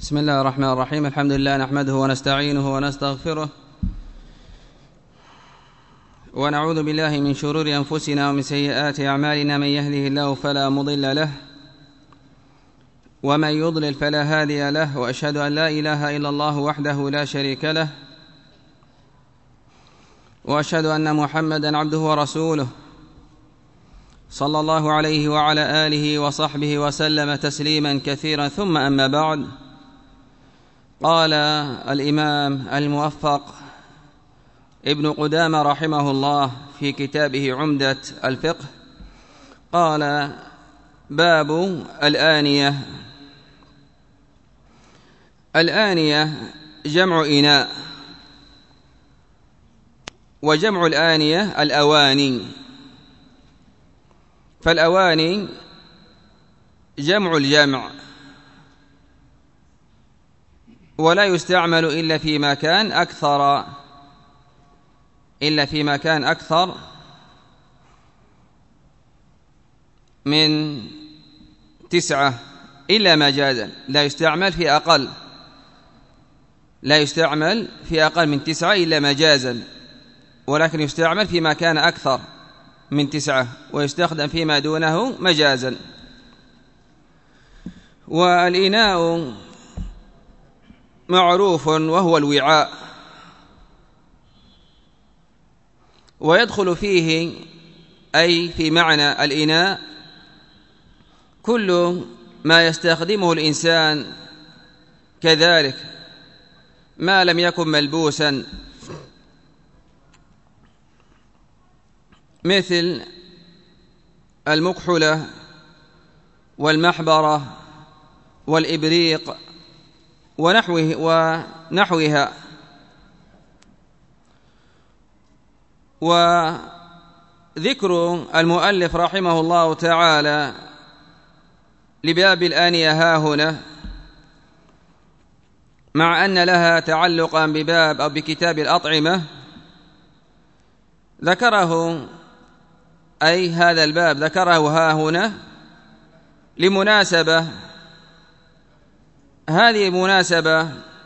بسم الله الرحمن الرحيم. الحمد لله نحمده ونستعينه ونستغفره ونعوذ بالله من شرور أنفسنا ومن سيئات أعمالنا. من يهده الله فلا مضل له ومن يضلل فلا هادي له، وأشهد أن لا إله إلا الله وحده لا شريك له، وأشهد أن محمدًا عبده ورسوله صلى الله عليه وعلى آله وصحبه وسلم تسليما كثيرا. ثم أما بعد، قال الإمام الموفق ابن قدامة رحمه الله في كتابه عمدة الفقه، قال: باب الآنية. الآنية جمع إناء، وجمع الآنية الأواني، فالأواني جمع الجمع، ولا يستعمل إلا في مكان أكثر من 9 إلا مجازا. لا يستعمل في أقل من 9 إلا مجازا، ولكن يستعمل في مكان أكثر من 9 ويستخدم فيما دونه مجازا. والإناء معروف وهو الوعاء، ويدخل فيه أي في معنى الإناء كل ما يستخدمه الإنسان، كذلك ما لم يكن ملبوسا، مثل المكحلة والمحبرة والإبريق ونحوها. وذكر المؤلف رحمه الله تعالى لباب الآنية هاهنا، مع أن لها تعلقا بباب أو بكتاب الأطعمة، ذكره أي هذا الباب ذكره هاهنا لمناسبة. هذه المناسبة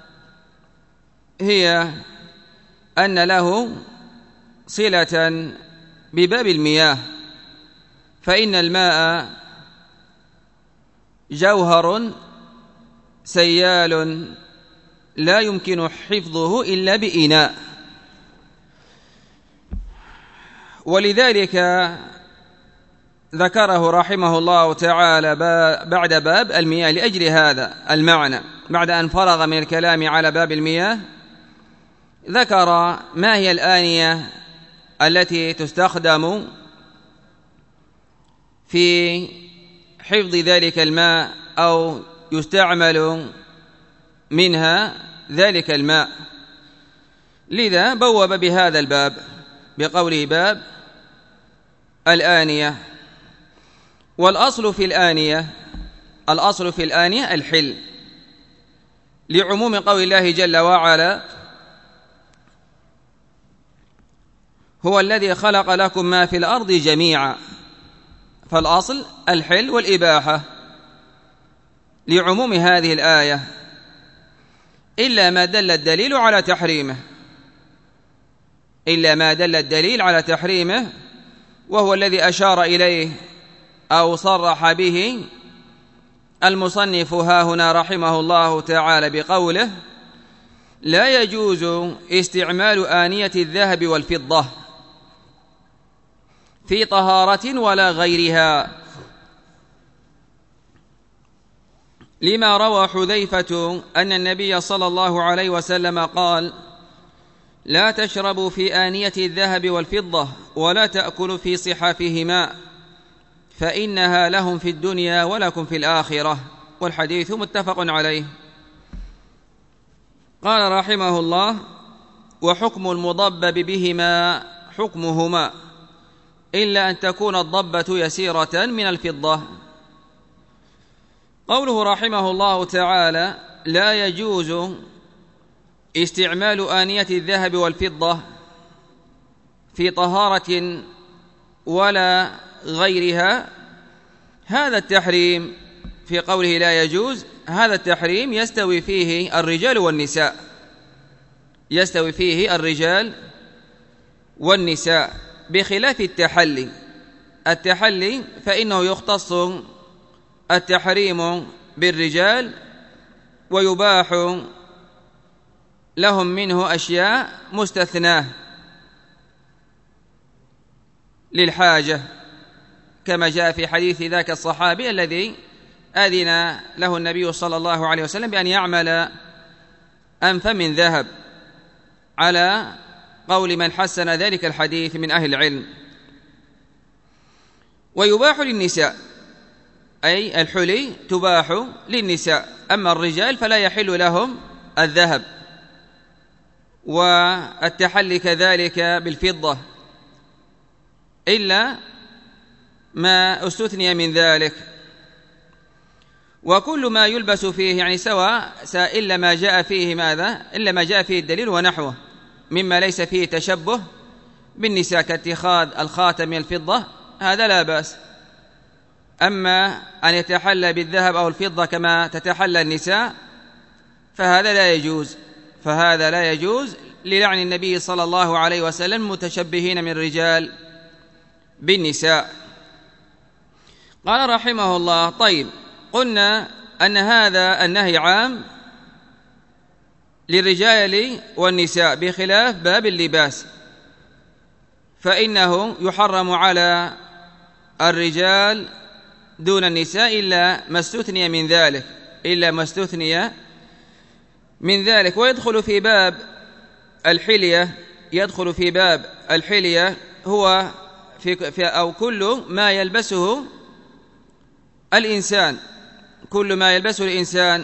هي أن له صلة بباب المياه، فإن الماء جوهر سيال لا يمكن حفظه إلا بإناء، ولذلك ذكره رحمه الله تعالى بعد باب المياه لأجل هذا المعنى. بعد أن فرغ من الكلام على باب المياه، ذكر ما هي الآنية التي تستخدم في حفظ ذلك الماء أو يستعمل منها ذلك الماء. لذا بوب بهذا الباب بقوله: باب الآنية. والأصل في الآنية الحل، لعموم قول الله جل وعلا: هو الذي خلق لكم ما في الأرض جميعا. فالأصل الحل والإباحة لعموم هذه الآية، إلا ما دل الدليل على تحريمه، وهو الذي أشار إليه أو صرح به المصنف هاهنا رحمه الله تعالى بقوله: لا يجوز استعمال آنية الذهب والفضة في طهارة ولا غيرها، لما روى حذيفة أن النبي صلى الله عليه وسلم قال: لا تشربوا في آنية الذهب والفضة ولا تأكلوا في صحافهما، فإنها لهم في الدنيا ولكم في الآخرة. والحديث متفق عليه. قال رحمه الله: وحكم المضبب بهما حكمهما، إلا أن تكون الضبة يسيرة من الفضة. قوله رحمه الله تعالى: لا يجوز استعمال آنية الذهب والفضة في طهارة ولا غيرها، هذا التحريم في قوله لا يجوز هذا التحريم يستوي فيه الرجال والنساء، يستوي فيه الرجال والنساء، بخلاف التحلي. التحلي فإنه يختص التحريم بالرجال ويباح لهم منه أشياء مستثناة للحاجة، كما جاء في حديث ذاك الصحابي الذي أذن له النبي صلى الله عليه وسلم بأن يعمل أنفا من ذهب، على قول من حسن ذلك الحديث من أهل العلم. ويباح للنساء، أي الحلي تباح للنساء، أما الرجال فلا يحل لهم الذهب، والتحلي كذلك بالفضة إلا ما استثني من ذلك. وكل ما يلبس فيه يعني سواء إلا ما جاء فيه ماذا؟ إلا ما جاء فيه الدليل ونحوه مما ليس فيه تشبه بالنساء كاتخاذ الخاتم من الفضة، هذا لا بأس. أما أن يتحلى بالذهب أو الفضة كما تتحلى النساء فهذا لا يجوز، فهذا لا يجوز للعن النبي صلى الله عليه وسلم متشبهين من الرجال بالنساء. قال رحمه الله: طيب، قلنا أن هذا النهي عام للرجال والنساء بخلاف باب اللباس، فإنه يحرم على الرجال دون النساء إلا ما استثني من ذلك، إلا ما استثني من ذلك. ويدخل في باب الحلية، يدخل في باب الحلية هو في أو كل ما يلبسه الإنسان، كل ما يلبسه الإنسان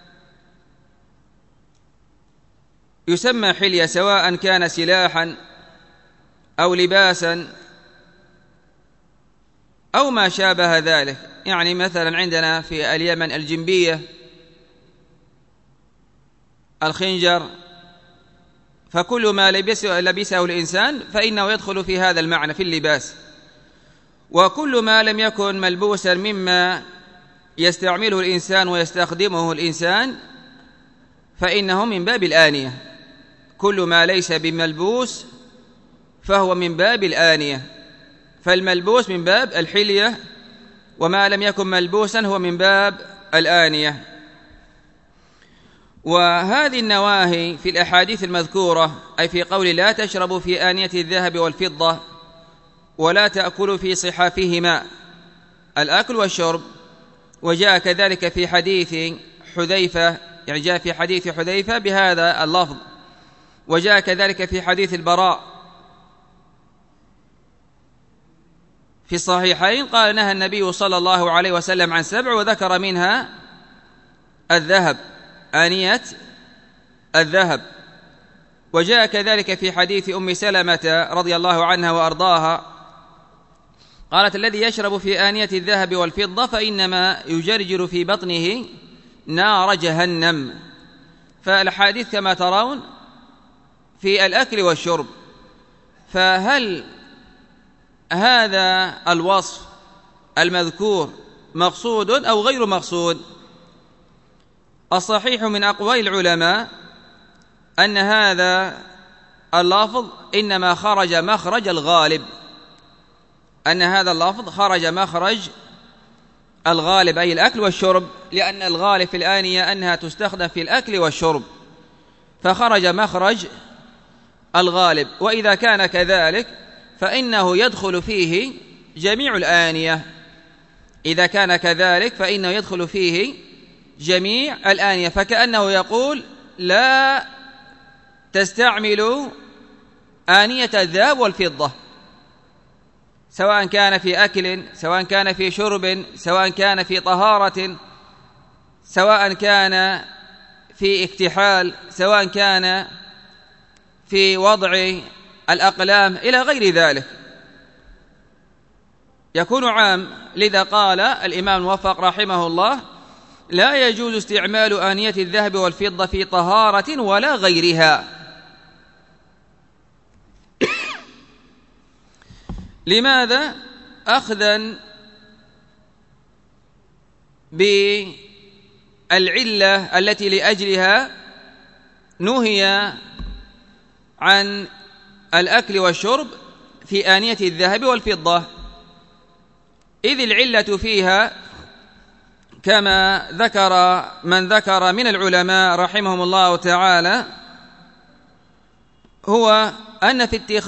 يسمى حلية، سواء كان سلاحا أو لباسا أو ما شابه ذلك. يعني مثلا عندنا في اليمن الجنبية، الخنجر، فكل ما لبسه الإنسان فإنه يدخل في هذا المعنى في اللباس. وكل ما لم يكن ملبوسا مما يستعمله الإنسان ويستخدمه الإنسان فإنه من باب الآنية، كل ما ليس بملبوس فهو من باب الآنية، فالملبوس من باب الحلية، وما لم يكن ملبوسا هو من باب الآنية. وهذه النواهي في الأحاديث المذكورة، أي في قول لا تشربوا في آنية الذهب والفضة ولا تأكلوا في صحافهما، الأكل والشرب. وجاء كذلك في حديث حذيفة، يعني جاء في حديث حذيفة بهذا اللفظ، وجاء كذلك في حديث البراء في الصحيحين، قال نهى النبي صلى الله عليه وسلم عن 7 وذكر منها الذهب، آنية الذهب. وجاء كذلك في حديث أم سلمة رضي الله عنها وأرضاها قالت: الذي يشرب في آنية الذهب والفضة فإنما يجرجر في بطنه نار جهنم. فالحديث كما ترون في الأكل والشرب. فهل هذا الوصف المذكور مقصود أو غير مقصود؟ الصحيح من أقوال العلماء أن هذا اللفظ إنما خرج مخرج الغالب، أن هذا اللفظ خرج مخرج الغالب، أي الأكل والشرب، لأن الغالب في الآنية أنها تستخدم في الأكل والشرب، فخرج مخرج الغالب. وإذا كان كذلك فإنه يدخل فيه جميع الآنية، إذا كان كذلك فإنه يدخل فيه جميع الآنية، فكأنه يقول: لا تستعملوا آنية الذهب والفضة، سواء كان في أكل، سواء كان في شرب، سواء كان في طهارة، سواء كان في اكتحال، سواء كان في وضع الأقلام إلى غير ذلك، يكون عام. لذا قال الإمام الموفق رحمه الله: لا يجوز استعمال آنية الذهب والفضة في طهارة ولا غيرها. لماذا؟ أخذا العلة التي لأجلها نهي عن الأكل والشرب في آنية الذهب والفضة، إذ العلة فيها كما ذكر من ذكر من العلماء رحمهم الله تعالى هو أن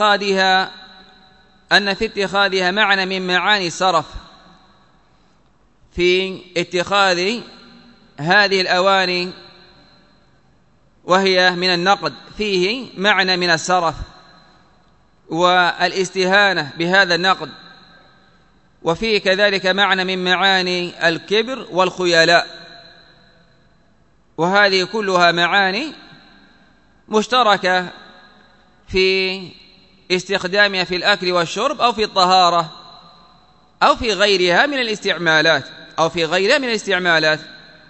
في اتخاذها معنى من معاني السرف، في اتخاذ هذه الأواني وهي من النقد فيه معنى من السرف والاستهانة بهذا النقد، وفيه كذلك معنى من معاني الكبر والخيلاء، وهذه كلها معاني مشتركة في استخدامها في الأكل والشرب أو في الطهارة أو في غيرها من الاستعمالات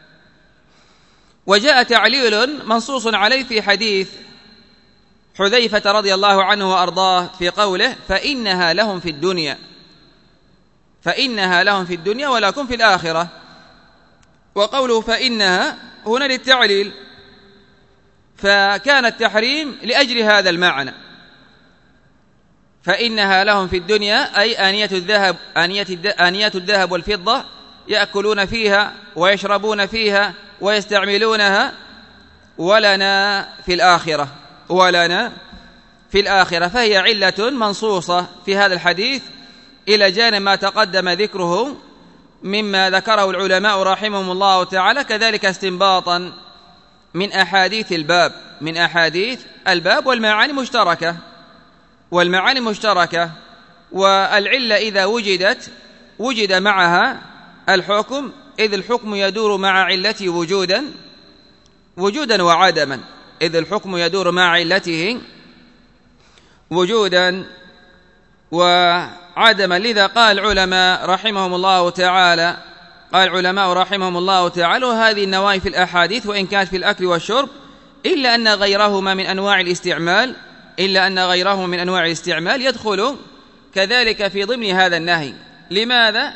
وجاء تعليل منصوص عليه في حديث حذيفة رضي الله عنه وأرضاه في قوله فإنها لهم في الدنيا ولكم في الآخرة، وقوله فإنها هنا للتعليل، فكان التحريم لأجل هذا المعنى، فإنها لهم في الدنيا أي آنية الذهب والفضة يأكلون فيها ويشربون فيها ويستعملونها، ولنا في الآخرة، فهي علة منصوصة في هذا الحديث إلى جانب ما تقدم ذكره مما ذكره العلماء رحمهم الله تعالى، كذلك استنباطا من أحاديث الباب والمعاني مشتركة، والعلة إذا وجد معها الحكم، إذ الحكم يدور مع علته وجودا وعدما، لذا قال العلماء رحمهم الله تعالى وهذه النواهي في الأحاديث وإن كانت في الأكل والشرب إلا أن غيرهما من أنواع الاستعمال يدخل كذلك في ضمن هذا النهي. لماذا؟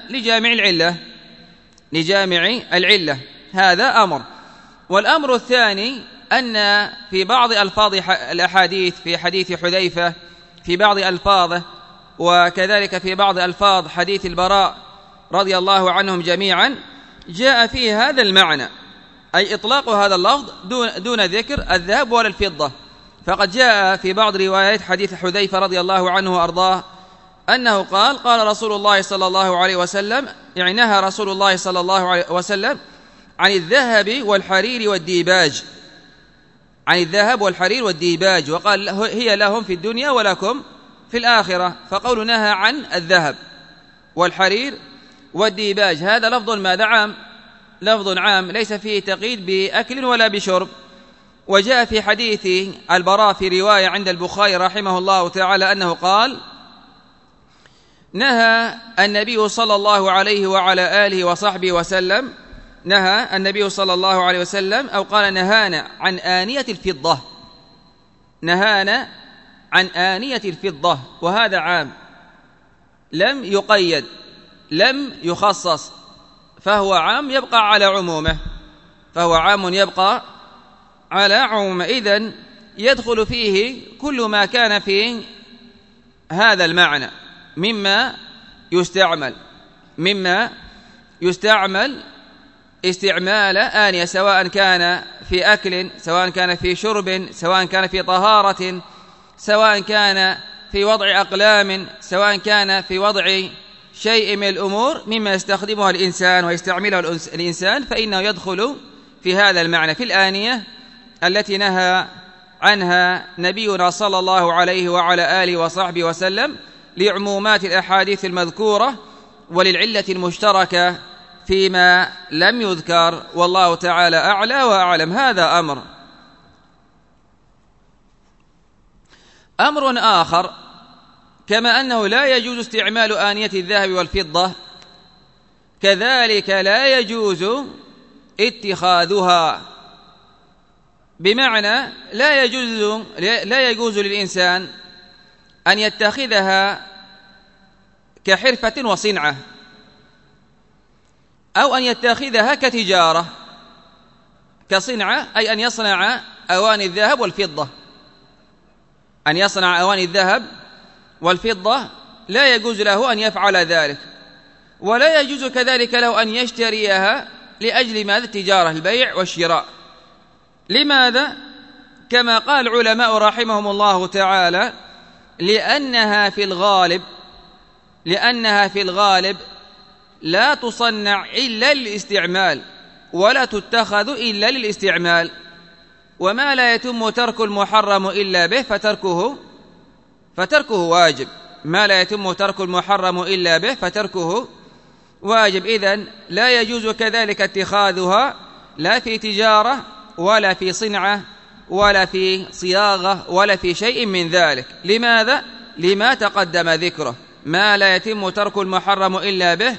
لجامع العلة، هذا أمر. والأمر الثاني أن في بعض ألفاظ الأحاديث، في حديث حذيفة في بعض ألفاظه، وكذلك في بعض ألفاظ حديث البراء رضي الله عنهم جميعا، جاء فيه هذا المعنى، أي إطلاق هذا اللفظ دون ذكر الذهب ولا الفضة. فقد جاء في بعض روايات حديث حذيفة رضي الله عنه وأرضاه أنه قال رسول الله صلى الله عليه وسلم، يعني نهى رسول الله صلى الله عليه وسلم عن الذهب والحرير وقال هي لهم في الدنيا ولكم في الآخرة، فقول نهى عن الذهب والحرير والديباج هذا لفظ عام ليس فيه تقييد بأكل ولا بشرب. وجاء في حديث البراء في رواية عند البخاري رحمه الله تعالى أنه قال نهى النبي صلى الله عليه وعلى آله وصحبه وسلم أو قال نهانا عن آنية الفضة، وهذا عام لم يقيد لم يخصص، فهو عام يبقى على عمومه، إذن يدخل فيه كل ما كان فيه هذا المعنى مما يستعمل استعمال آنية، سواء كان في أكل، سواء كان في شرب، سواء كان في طهارة، سواء كان في وضع أقلام، سواء كان في وضع شيء من الأمور مما يستخدمها الإنسان ويستعملها الإنسان، فإنه يدخل في هذا المعنى في الآنية التي نهى عنها نبينا صلى الله عليه وعلى آله وصحبه وسلم لعمومات الأحاديث المذكورة وللعلة المشتركة فيما لم يذكر، والله تعالى أعلى وأعلم. هذا أمر آخر، كما أنه لا يجوز استعمال آنية الذهب والفضة، كذلك لا يجوز اتخاذها، بمعنى لا يجوز للإنسان أن يتخذها كحرفة وصنعة، أو أن يتخذها كتجارة، كصنعة أي أن يصنع أواني الذهب والفضة، أن يصنع أواني الذهب والفضة لا يجوز له أن يفعل ذلك، ولا يجوز كذلك له أن يشتريها لأجل ماذا؟ التجارة، البيع والشراء. لماذا؟ كما قال العلماء رحمهم الله تعالى: لأنها في الغالب لا تصنع إلا للاستعمال، ولا تتخذ إلا للاستعمال، وما لا يتم ترك المحرم إلا به فتركه واجب، ما لا يتم ترك المحرم إلا به فتركه واجب. إذن لا يجوز كذلك اتخاذها لا في تجارة ولا في صنعة ولا في صياغة ولا في شيء من ذلك. لماذا؟ لما تقدم ذكره، ما لا يتم ترك المحرم إلا به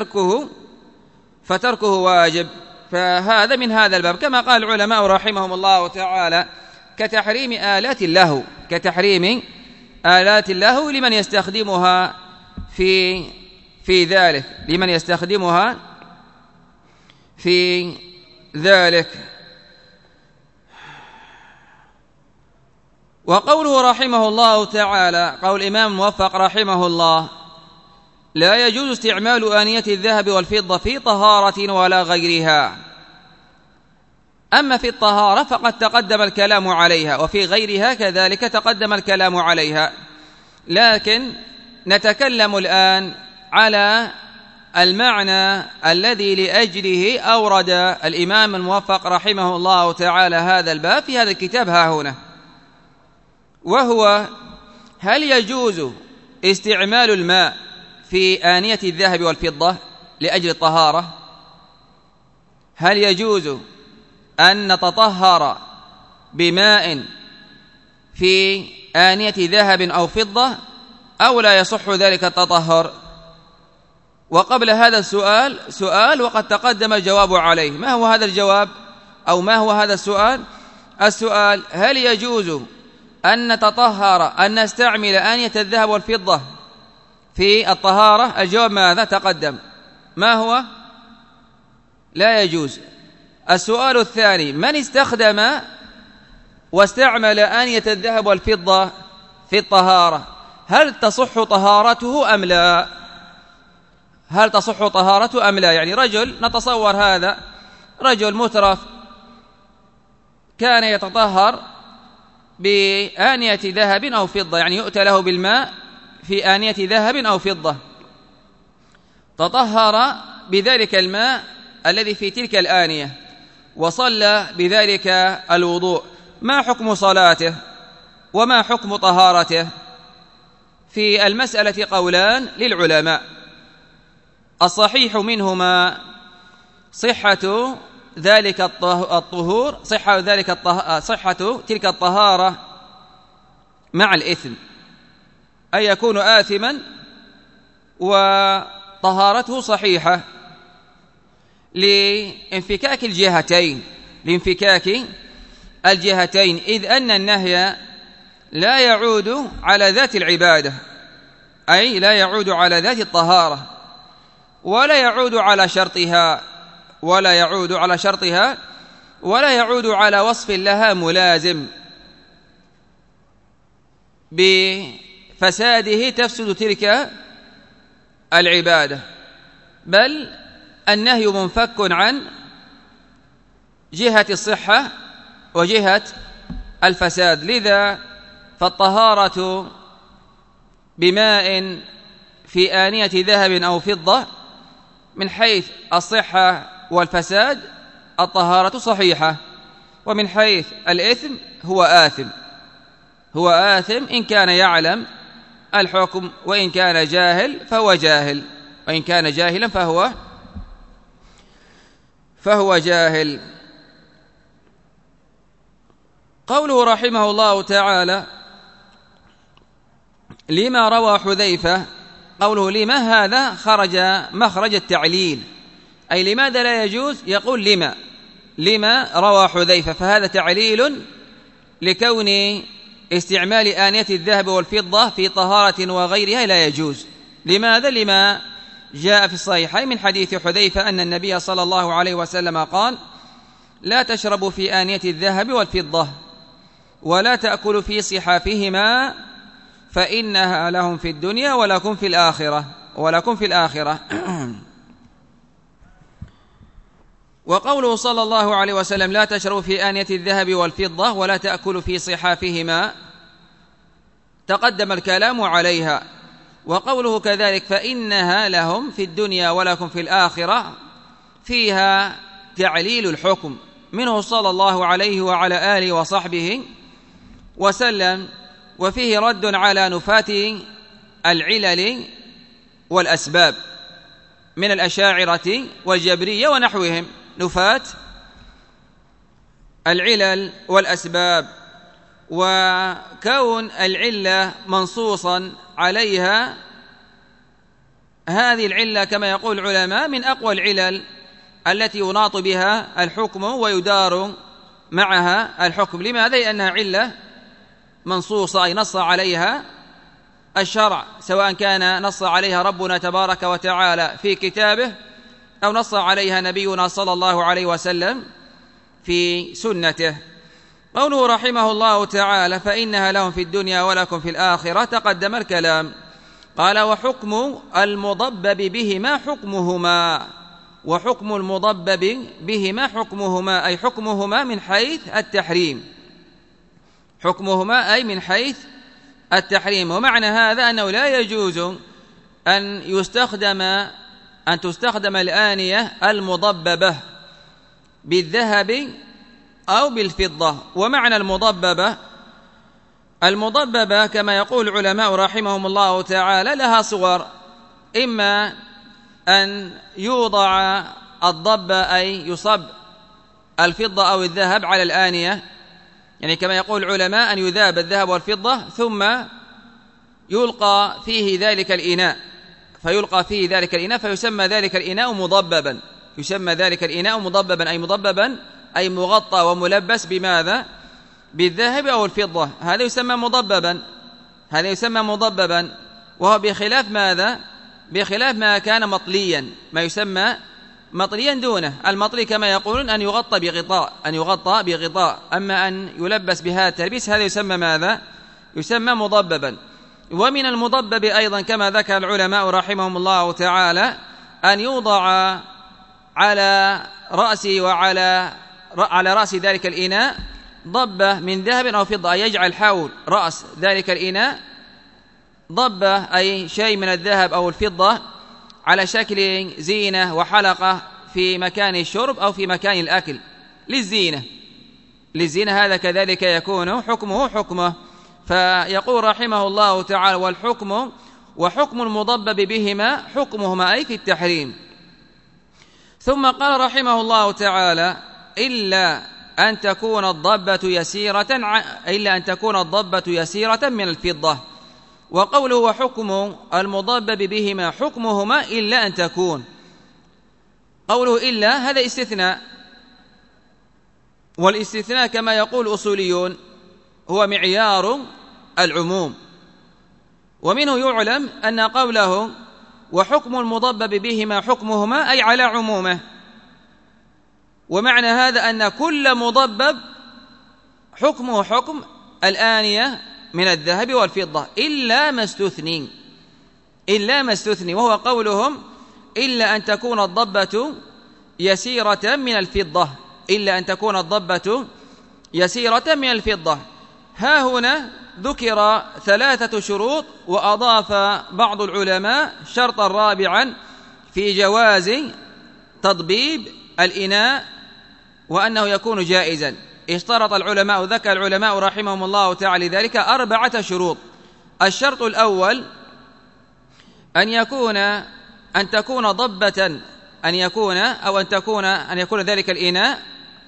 فتركه واجب. فهذا من هذا الباب، كما قال العلماء رحمهم الله تعالى: كتحريم آلات اللهو لمن يستخدمها في ذلك، وقوله رحمه الله تعالى، قول الإمام الموفق رحمه الله: لا يجوز استعمال آنية الذهب والفضة في طهارة ولا غيرها. أما في الطهارة فقد تقدم الكلام عليها، وفي غيرها كذلك تقدم الكلام عليها، لكن نتكلم الآن على المعنى الذي لأجله أورد الإمام الموفق رحمه الله تعالى هذا الباب في هذا الكتاب ها هنا، وهو: هل يجوز استعمال الماء في آنية الذهب والفضة لأجل الطهارة؟ هل يجوز أن نتطهر بماء في آنية ذهب أو فضة، أو لا يصح ذلك التطهر؟ وقبل هذا السؤال سؤال وقد تقدم الجواب عليه. ما هو هذا الجواب أو ما هو هذا السؤال؟ السؤال: هل يجوز أن نتطهر أن نستعمل آنية الذهب والفضة في الطهارة؟ الجواب ماذا؟ تقدم. ما هو؟ لا يجوز. السؤال الثاني: من استخدم واستعمل آنية الذهب والفضة في الطهارة، هل تصح طهارته أم لا؟ يعني رجل، نتصور هذا رجل مترف كان يتطهر بآنية ذهب أو فضة، يعني يؤتى له بالماء في آنية ذهب أو فضة، تطهر بذلك الماء الذي في تلك الآنية وصلى بذلك الوضوء، ما حكم صلاته وما حكم طهارته؟ في المسألة قولان للعلماء، الصحيح منهما صحة تلك الطهارة مع الإثم، أي يكون آثما وطهارته صحيحة لانفكاك الجهتين، إذ أن النهي لا يعود على ذات العبادة، أي لا يعود على ذات الطهارة، ولا يعود على شرطها، ولا يعود على وصف لها ملازم بفساده تفسد تلك العبادة، بل النهي منفك عن جهة الصحة وجهة الفساد. لذا فالطهارة بماء في آنية ذهب أو فضة من حيث الصحة والفساد الطهارة صحيحة، ومن حيث الإثم هو آثم إن كان يعلم الحكم، وإن كان جاهل فهو جاهل، وإن كان جاهلا فهو جاهل. قوله رحمه الله تعالى: لما روى حذيفة، قوله لما هذا خرج مخرج التعليل، أي لماذا لا يجوز؟ يقول لما روى حذيفة، فهذا تعليل لكون استعمال آنية الذهب والفضة في طهارة وغيرها لا يجوز. لماذا؟ لما جاء في الصحيحين من حديث حذيفة أن النبي صلى الله عليه وسلم قال: لا تشربوا في آنية الذهب والفضة ولا تأكلوا في صحافهما فإنها لهم في الدنيا ولكم في الآخرة وقوله صلى الله عليه وسلم لا تشربوا في آنية الذهب والفضة ولا تأكلوا في صحافهما تقدم الكلام عليها. وقوله كذلك فإنها لهم في الدنيا ولكم في الآخرة فيها تعليل الحكم منه صلى الله عليه وعلى آله وصحبه وسلم، وفيه رد على نفاة العلل والأسباب من الأشاعرة والجبرية ونحوهم، نفاة العلل والأسباب. وكون العلة منصوصا عليها، هذه العلة كما يقول العلماء من أقوى العلل التي يناط بها الحكم ويدار معها الحكم. لماذا؟ لأنها علة منصوصة، أي نص عليها الشرع، سواء كان نص عليها ربنا تبارك وتعالى في كتابه أو نص عليها نبينا صلى الله عليه وسلم في سنته. قوله رحمه الله تعالى فإنها لهم في الدنيا ولكم في الآخرة تقدم الكلام. قال وحكم المضبب بهما حكمهما، وحكم المضبب بهما حكمهما أي حكمهما من حيث التحريم، حكمهما أي من حيث التحريم. ومعنى هذا أنه لا يجوز أن تستخدم الآنية المضببة بالذهب أو بالفضة. ومعنى المضببة كما يقول العلماء رحمهم الله تعالى لها صور، إما أن يوضع الضب أي يصب الفضة أو الذهب على الآنية، يعني كما يقول العلماء أن يذاب الذهب والفضة ثم يلقى فيه ذلك الإناء، فيسمى ذلك الإناء مضببا، أي مغطى وملبس بماذا؟ بالذهب أو الفضة، هذا يسمى مضببا، وهو بخلاف ماذا؟ بخلاف ما كان مطليا، ما يسمى مطليا دونه. المطلي كما يقولون أن يغطى بغطاء، أما أن يلبس بهذا التلبيس هذا يسمى ماذا؟ يسمى مضببا. ومن المضبب أيضا كما ذكر العلماء رحمهم الله تعالى أن يوضع على رأسه وعلى رأس ذلك الإناء ضبة من ذهب أو فضة، أي يجعل حول رأس ذلك الإناء ضبة أي شيء من الذهب أو الفضة على شكل زينة وحلقة في مكان الشرب أو في مكان الأكل للزينة، هذا كذلك يكون حكمه. فيقول رحمه الله تعالى وحكم المضبب بهما حكمهما أي في التحريم. ثم قال رحمه الله تعالى إلا أن تكون الضبة يسيرة من الفضة. وقوله وحكم المضبب بهما حكمهما إلا أن تكون، قوله إلا هذا استثناء، والاستثناء كما يقول الأصوليون هو معيار العموم، ومنه يعلم أن قوله وحكم المضبب بهما حكمهما أي على عمومه. ومعنى هذا أن كل مضبب حكمه حكم الآنية من الذهب والفضة إلا ما استثني، وهو قولهم إلا أن تكون الضبة يسيرة من الفضة. ها هنا ذكر 3 شروط، وأضاف بعض العلماء شرطا رابعا في جواز تضبيب الإناء وأنه يكون جائزا. اشترط العلماء ذكر العلماء رحمهم الله تعالى ذلك 4 شروط. الشرط الأول أن تكون ضبة، أن يكون ذلك الإناء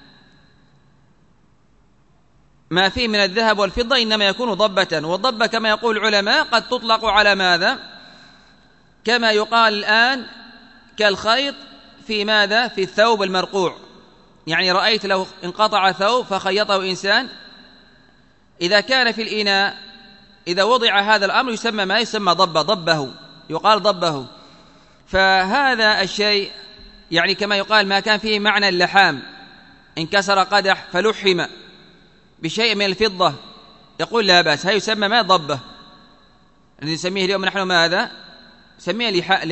ما فيه من الذهب والفضة إنما يكون ضبة. والضبة كما يقول العلماء قد تطلق على ماذا؟ كما يقال الآن كالخيط في ماذا؟ في الثوب المرقوع، يعني رأيت لو انقطع ثوب فخيطه إنسان، إذا كان في الإناء إذا وضع هذا الأمر يسمى ما يسمى ضبه. فهذا الشيء يعني كما يقال ما كان فيه معنى اللحام، انكسر قدح فلحم بشيء من الفضة يقول لا بأس، هذا يسمى ما ضبة، الذي نسميه اليوم نحن ماذا؟ نسميه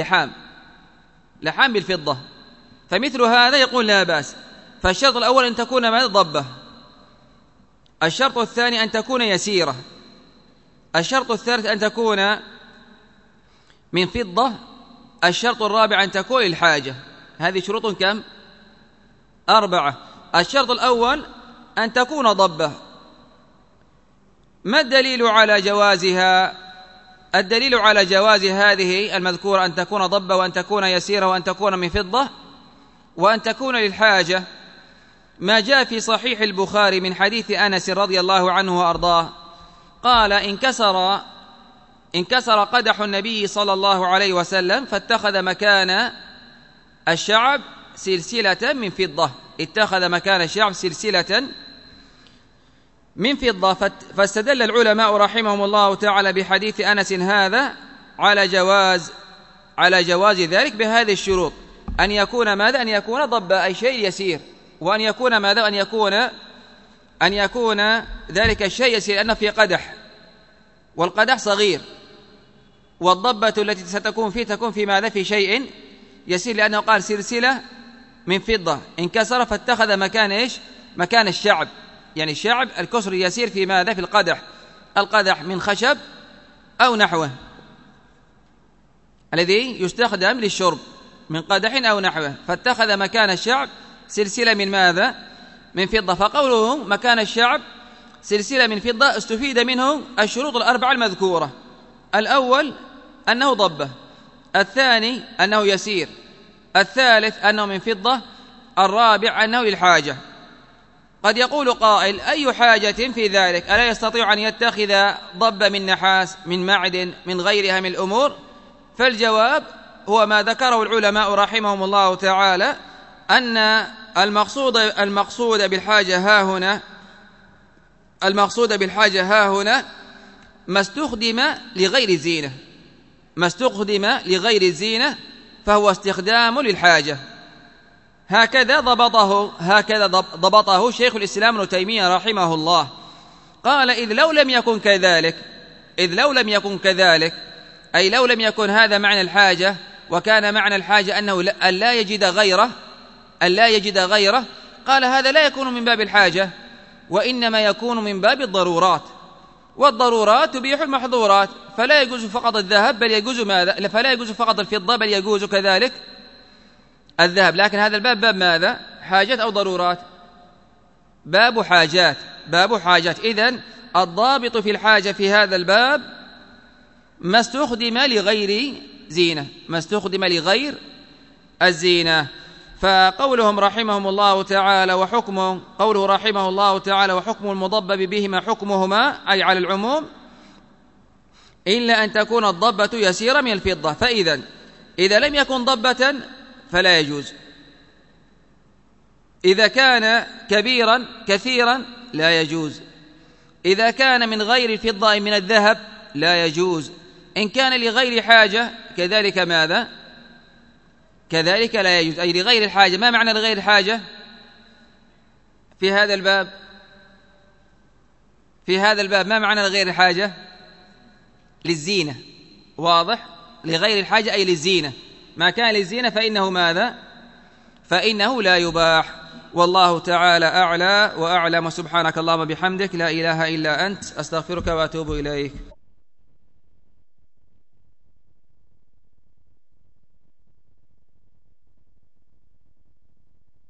لحام بالفضة، فمثل هذا يقول لا بأس. فالشرط الأول أن تكون ماذا؟ ضبة. الشرط الثاني أن تكون يسيرة. الشرط الثالث أن تكون من فضة. الشرط الرابع أن تكون للحاجة. هذه شروط كم؟ 4. الشرط الأول أن تكون ضبة. ما الدليل على جوازها؟ الدليل على جواز هذه المذكورة أن تكون ضبة وأن تكون يسيرة وأن تكون من فضة وأن تكون للحاجة ما جاء في صحيح البخاري من حديث أنس رضي الله عنه وأرضاه قال: انكسر قدح النبي صلى الله عليه وسلم فاتخذ مكان الشعب سلسلة من فضة. اتخذ مكان الشعب سلسلة من فضة. فاستدل العلماء رحمهم الله تعالى بحديث أنس هذا على جواز ذلك بهذه الشروط: أن يكون ماذا؟ أن يكون ضبة أي شيء يسير، وأن يكون ماذا؟ أن يكون ذلك الشيء يسير، لأنه في قدح والقدح صغير، والضبة التي ستكون فيه تكون في ماذا؟ في شيء يسير، لأنه قال سلسلة من فضة انكسر فاتخذ مكان إيش؟ مكان الشعب، يعني الشعب الكسر يسير في ماذا؟ في القدح من خشب أو نحوه الذي يستخدم للشرب من قدح أو نحوه، فاتخذ مكان الشعب سلسلة من ماذا؟ من فضة. فقوله مكان الشعب سلسلة من فضة استفيد منه الشروط 4 المذكورة: الأول أنه ضبة، الثاني أنه يسير، الثالث أنه من فضة، الرابع أنه للحاجة. قد يقول قائل: أي حاجة في ذلك؟ ألا يستطيع أن يتخذ ضبة من نحاس، من معدن، من غيرها من الأمور؟ فالجواب هو ما ذكره العلماء رحمهم الله تعالى، أن المقصود بالحاجة ها هنا ما استخدم لغير الزينة، فهو استخدام للحاجة. هكذا ضبطه شيخ الإسلام ابن تيمية رحمه الله. قال: إذ لو لم يكن كذلك أي لو لم يكن هذا معنى الحاجة، وكان معنى الحاجة أنه أن لا يجد غيره، قال: هذا لا يكون من باب الحاجة، وإنما يكون من باب الضرورات، والضرورات تبيح المحظورات، فلا يجوز فقط الذهب بل يجوز ماذا؟ فلا يجوز فقط الفضة بل يجوز كذلك الذهب. لكن هذا الباب باب ماذا؟ حاجات أو ضرورات؟ باب حاجات. إذن الضابط في الحاجة في هذا الباب ما استخدم لغير الزينة. فقولهم رحمهم الله تعالى قوله رحمه الله تعالى: وحكم المضبب بهما حكمهما، أي على العموم، إلا أن تكون الضبة يسيرة من الفضة. إذا لم يكن ضبة فلا يجوز. إذا كان كبيرا كثيرا لا يجوز. إذا كان من غير الفضة أي من الذهب لا يجوز. إن كان لغير حاجة كذلك ماذا؟ كذلك لا يجوز، أي لغير الحاجة. ما معنى لغير الحاجة في هذا الباب؟ ما معنى لغير الحاجة؟ للزينة. واضح؟ لغير الحاجة أي للزينة. ما كان للزينة فإنه ماذا؟ فإنه لا يباح. والله تعالى أعلى وأعلم. سبحانك اللهم بحمدك، لا إله إلا أنت، أستغفرك وأتوب إليك.